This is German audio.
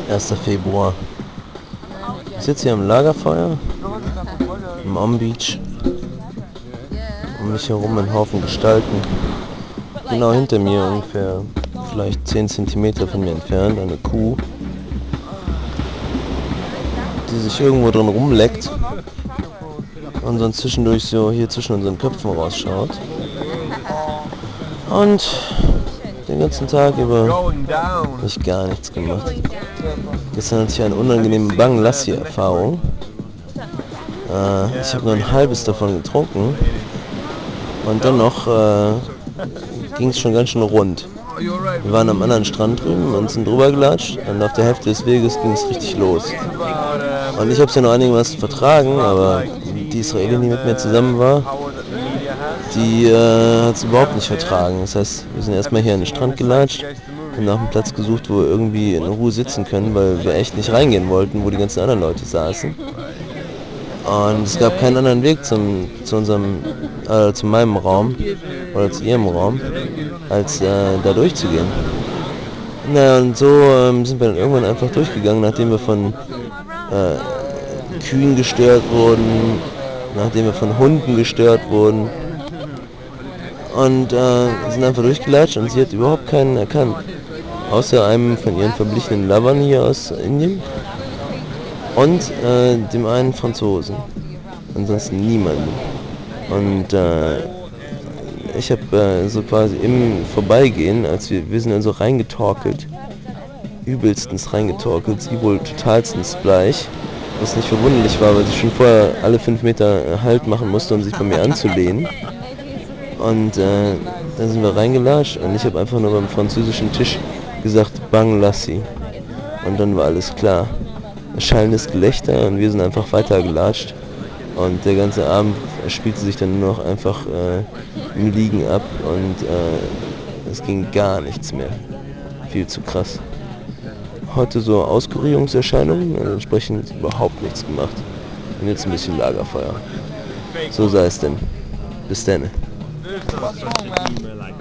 1. Februar. Ich sitze hier am Lagerfeuer, am Beach. Um mich herum ein Haufen Gestalten. Genau hinter mir, ungefähr vielleicht 10 cm von mir entfernt, eine Kuh, die sich irgendwo drin rumleckt und dann zwischendurch so hier zwischen unseren Köpfen rausschaut. Und den ganzen Tag über habe ich gar nichts gemacht. Gestern hatte ich eine unangenehme Bang-Lassi-Erfahrung. Ich habe nur ein halbes davon getrunken und dennoch ging es schon ganz schön rund. Wir waren am anderen Strand drüben und sind drüber gelatscht und auf der Hälfte des Weges ging es richtig los. Und ich habe es ja noch einigermaßen vertragen, aber die Israelin, die mit mir zusammen war, die hat es überhaupt nicht vertragen. Das heißt, wir sind erstmal hier an den Strand gelatscht und nach einem Platz gesucht, wo wir irgendwie in Ruhe sitzen können, weil wir echt nicht reingehen wollten, wo die ganzen anderen Leute saßen. Und es gab keinen anderen Weg zu meinem Raum oder zu ihrem Raum, als da durchzugehen. Naja, und so sind wir dann irgendwann einfach durchgegangen, nachdem wir von Kühen gestört wurden, nachdem wir von Hunden gestört wurden. Und sind einfach durchgelatscht und sie hat überhaupt keinen erkannt. Außer einem von ihren verblichenen Lovern hier aus Indien und dem einen Franzosen. Ansonsten niemanden. Und ich habe so quasi im Vorbeigehen, als wir sind dann so reingetorkelt, übelstens reingetorkelt, sie wohl totalstens bleich, was nicht verwunderlich war, weil sie schon vorher alle 5 Meter Halt machen musste, um sich bei mir anzulehnen. Und dann sind wir reingelatscht und ich habe einfach nur beim französischen Tisch gesagt, Bang Lassi. Und dann war alles klar. Schallendes Gelächter und wir sind einfach weitergelatscht. Und der ganze Abend spielte sich dann nur noch einfach im Liegen ab und es ging gar nichts mehr. Viel zu krass. Heute so Auskurierungserscheinungen, also entsprechend überhaupt nichts gemacht. Und jetzt ein bisschen Lagerfeuer. So sei es denn. Bis dann.